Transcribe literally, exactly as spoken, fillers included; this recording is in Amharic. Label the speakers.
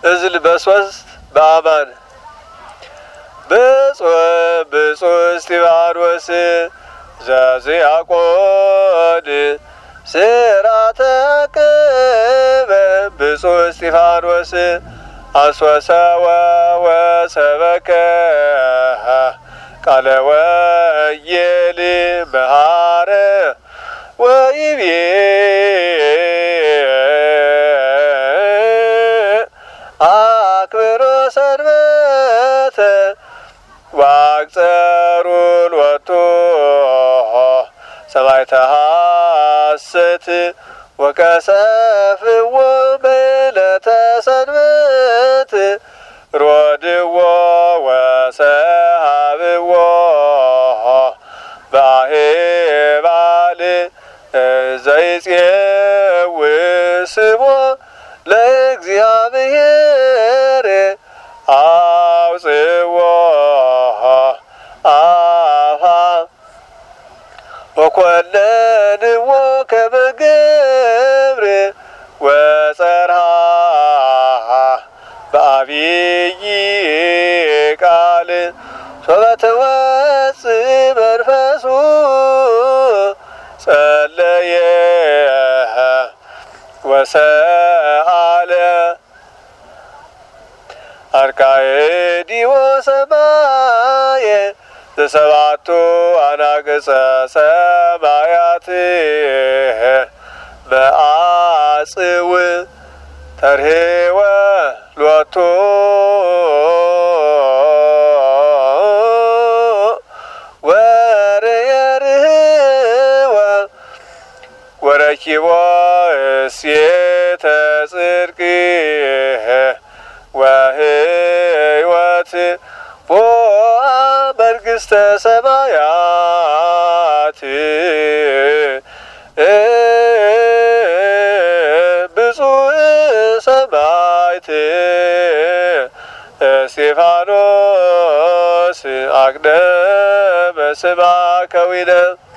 Speaker 1: እዝል በሶስት በአማን ብፁዕ ብፁዕ እስጢፋኖስ ዘዚአቆን ስራተ ቅበ ብፁዕ እስጢፋኖስ አስወሰወ ወሰበከ ቃለ ወንጌል መሃረ ወይቤ አክብሮ ሰንበተ ዋቅጸሩ ሎቱ ሰማዕተ ሐሰት ወቀሰፍዎ በዕለተ ሰንበት ሮድዎ ወሰሃብዎ በአሄባል ዘይጼው ስሞ ለእግዚአብሔር አውጽዎ አፋ ወኮነንዎ ከመ ገብር ወጸርሃ በአብይ ቃል ሶበ ትወጽእ መንፈሱ ጸለየ ወሰአለ አርካኤዲዎ ሰማየ ዘሰባቱ አናቅጸ ሰማያት በአጽው ተርሄወ ሎቱ ወርየርህወ ወረኪቦ እሴተ ጽድቅ ወህይወት ቦአ መንግሥተ ሰማያት ብፁዕ ሰማዕት እስጢፋኖስ አቅደመ ስማ ከዊነ